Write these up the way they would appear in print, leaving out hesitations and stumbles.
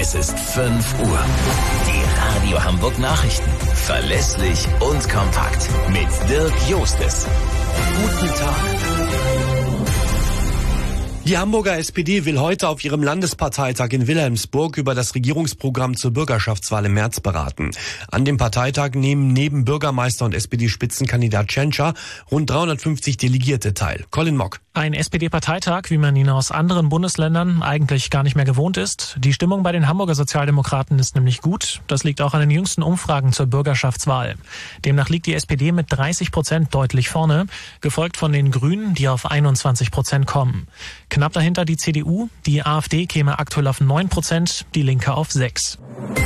Es ist 5 Uhr. Die Radio Hamburg Nachrichten. Verlässlich und kompakt. Mit Dirk Jostes. Guten Tag. Die Hamburger SPD will heute auf ihrem Landesparteitag in Wilhelmsburg über das Regierungsprogramm zur Bürgerschaftswahl im März beraten. An dem Parteitag nehmen neben Bürgermeister und SPD-Spitzenkandidat Tschentscher rund 350 Delegierte teil. Colin Mock. Ein SPD-Parteitag, wie man ihn aus anderen Bundesländern eigentlich gar nicht mehr gewohnt ist. Die Stimmung bei den Hamburger Sozialdemokraten ist nämlich gut. Das liegt auch an den jüngsten Umfragen zur Bürgerschaftswahl. Demnach liegt die SPD mit 30% deutlich vorne, gefolgt von den Grünen, die auf 21% kommen. Knapp dahinter die CDU, die AfD käme aktuell auf 9%, die Linke auf 6%.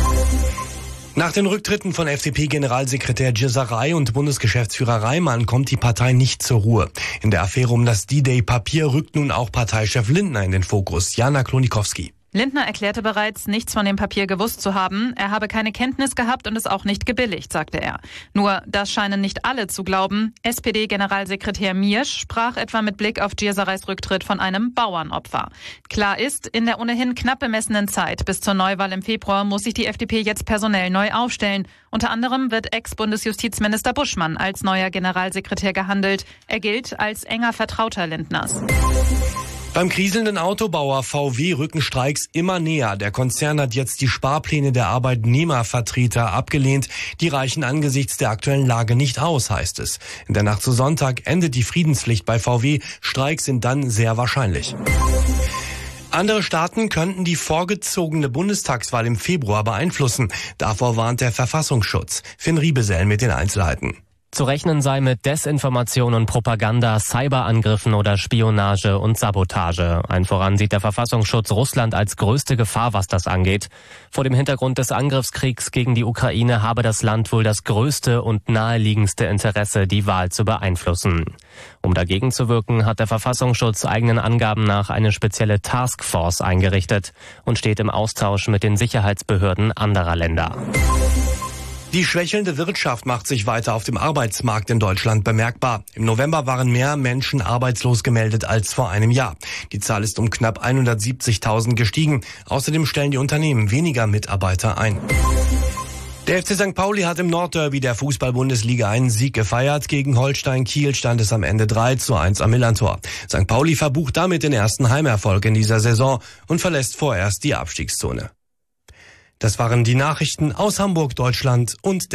Nach den Rücktritten von FDP-Generalsekretär Gyezaray und Bundesgeschäftsführer Reimann kommt die Partei nicht zur Ruhe. In der Affäre um das D-Day-Papier rückt nun auch Parteichef Lindner in den Fokus. Jana Klonikowski. Lindner erklärte bereits, nichts von dem Papier gewusst zu haben. Er habe keine Kenntnis gehabt und es auch nicht gebilligt, sagte er. Nur, das scheinen nicht alle zu glauben. SPD-Generalsekretär Miersch sprach etwa mit Blick auf Gyezarays Rücktritt von einem Bauernopfer. Klar ist, in der ohnehin knapp bemessenen Zeit bis zur Neuwahl im Februar muss sich die FDP jetzt personell neu aufstellen. Unter anderem wird Ex-Bundesjustizminister Buschmann als neuer Generalsekretär gehandelt. Er gilt als enger Vertrauter Lindners. Beim kriselnden Autobauer VW rücken Streiks immer näher. Der Konzern hat jetzt die Sparpläne der Arbeitnehmervertreter abgelehnt. Die reichen angesichts der aktuellen Lage nicht aus, heißt es. In der Nacht zu Sonntag endet die Friedenspflicht bei VW. Streiks sind dann sehr wahrscheinlich. Andere Staaten könnten die vorgezogene Bundestagswahl im Februar beeinflussen. Davor warnt der Verfassungsschutz. Finn Riebesell mit den Einzelheiten. Zu rechnen sei mit Desinformation und Propaganda, Cyberangriffen oder Spionage und Sabotage. Allen voran sieht der Verfassungsschutz Russland als größte Gefahr, was das angeht. Vor dem Hintergrund des Angriffskriegs gegen die Ukraine habe das Land wohl das größte und naheliegendste Interesse, die Wahl zu beeinflussen. Um dagegen zu wirken, hat der Verfassungsschutz eigenen Angaben nach eine spezielle Taskforce eingerichtet und steht im Austausch mit den Sicherheitsbehörden anderer Länder. Die schwächelnde Wirtschaft macht sich weiter auf dem Arbeitsmarkt in Deutschland bemerkbar. Im November waren mehr Menschen arbeitslos gemeldet als vor einem Jahr. Die Zahl ist um knapp 170.000 gestiegen. Außerdem stellen die Unternehmen weniger Mitarbeiter ein. Der FC St. Pauli hat im Nordderby der Fußball-Bundesliga einen Sieg gefeiert. Gegen Holstein Kiel stand es am Ende 3:1 am Millerntor. St. Pauli verbucht damit den ersten Heimerfolg in dieser Saison und verlässt vorerst die Abstiegszone. Das waren die Nachrichten aus Hamburg, Deutschland und